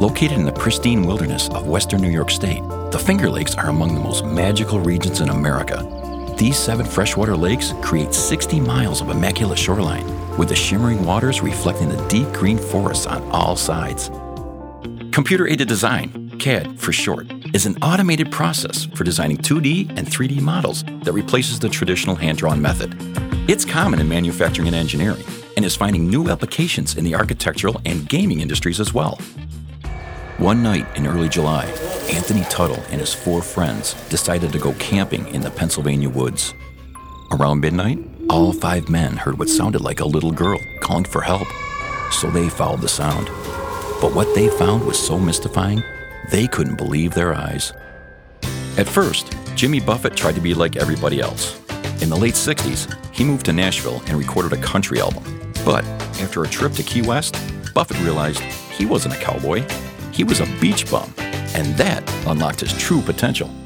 Located in the pristine wilderness of western New York State, the Finger Lakes are among the most magical regions in America. These 7 freshwater lakes create 60 miles of immaculate shoreline, with the shimmering waters reflecting the deep green forests on all sides. Computer-aided design, CAD for short, is an automated process for designing 2D and 3D models that replaces the traditional hand-drawn method. It's common in manufacturing and engineering, and is finding new applications in the architectural and gaming industries as well. One night in early July, Anthony Tuttle and his 4 friends decided to go camping in the Pennsylvania woods. Around midnight, all 5 men heard what sounded like a little girl calling for help, so they followed the sound. But what they found was so mystifying, they couldn't believe their eyes. At first, Jimmy Buffett tried to be like everybody else. In the late 60s, he moved to Nashville and recorded a country album. But after a trip to Key West, Buffett realized he wasn't a cowboy. He was a beach bum, and that unlocked his true potential.